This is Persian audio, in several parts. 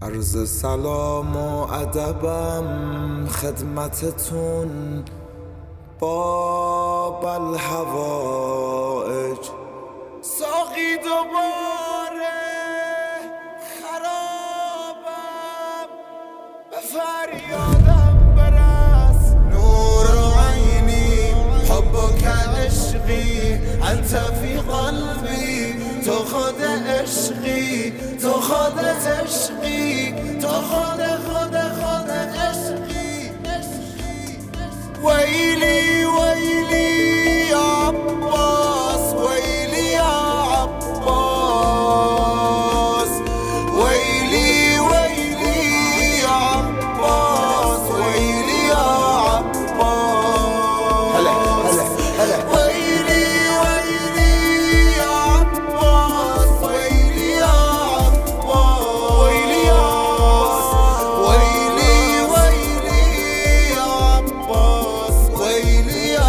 عرض سلام و ادبم خدمتتون باب الحوائج. ساقی دوباره خرابم، به فریادم برس. نور عینی حبک عشقی انت فی قلبی، تو خود عشقی، تو خودت عشقی، تو خود عشقی. ویلی ویلی یا عباس، ویلی یا عباس، ویلی ویلی یا عباس، ویلی یا عباس. هلا هلا هلا. ویلی ویلی یا عباس، ویلی یا عباس، ویلی یا ویلی ویلی یا عباس، ویلی یا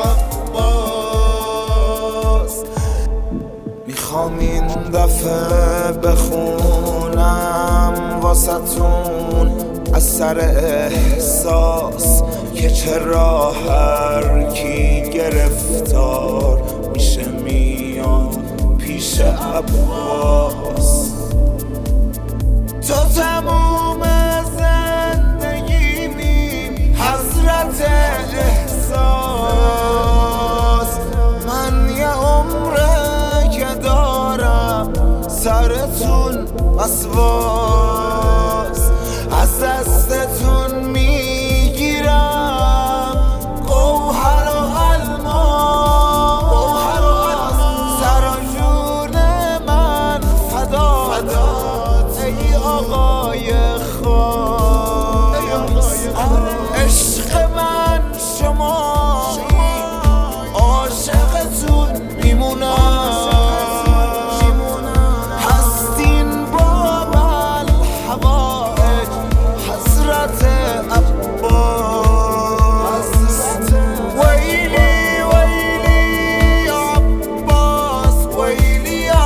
عباس. میخوام این دفعه بخونم واسطون از سر احساس که چرا هر کی گرفتار میشه میاد پیش عباس. تو تموم زندگیمی حضرت احساس، من یه عمره که دارم سرتون وسواس. از دستتون میگیرم گوهر و الماس، سر و جون من فدات ای آقای خاص. عشق من شما، عاشقتون میمونم، هستین باب الحوائج حضرت عباس. ویلی ویلی یا عباس، ویلی یا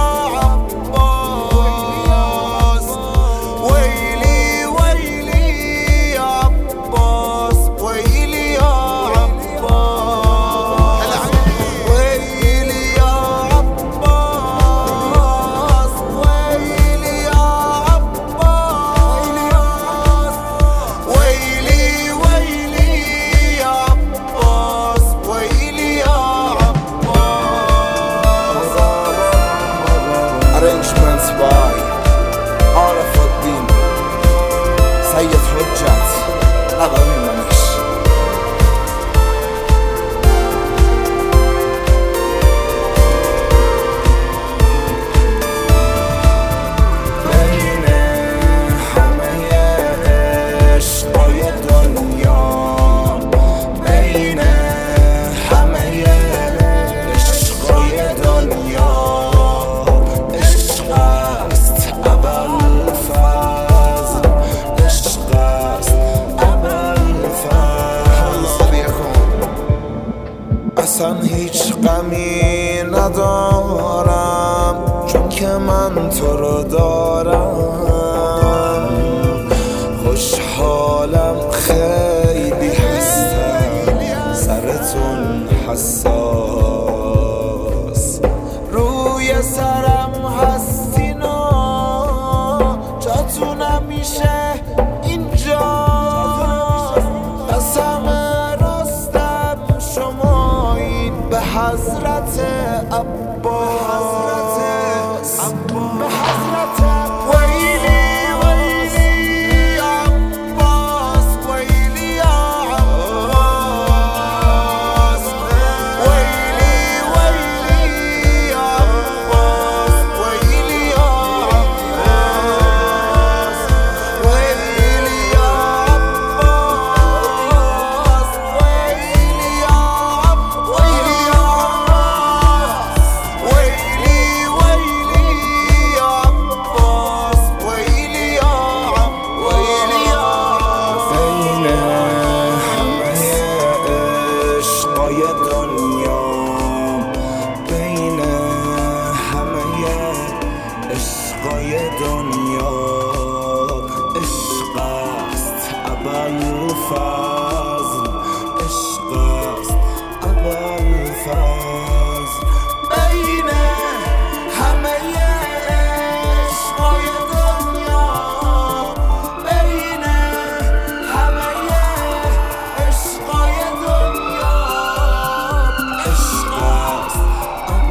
عباس، ویلی ویلی یا عباس، ویلی یا عباس، ویلی یا عباس، ویلی یا عباس، ویلی ویلی یا عباس، ویلی یا عباس. Arrangements by عارف الدین سید حجت عقبی منش. بین همه عشقای دنیا، بین همه عشقای دنیا، عشق است ابوالفضل، عشق است ابوالفضل. اصلا هیچ غمی ندارم چون که من تو رو دارم. خوشحالم خیلی هستم سرتون حساس. روی سرم هستینا، جاتون همیشه اینجا. قسم راستم شمایین به حضرت عباس، به حضرت ویلی ویلی یا عباس، ویلی یا عباس، ویلی ویلی یا عباس، ویلی یا عباس، ویلی یا عباس، ویلی یا عباس.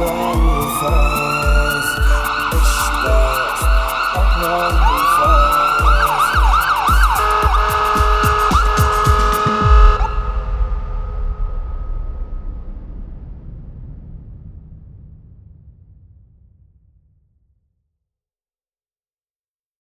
ضعیفم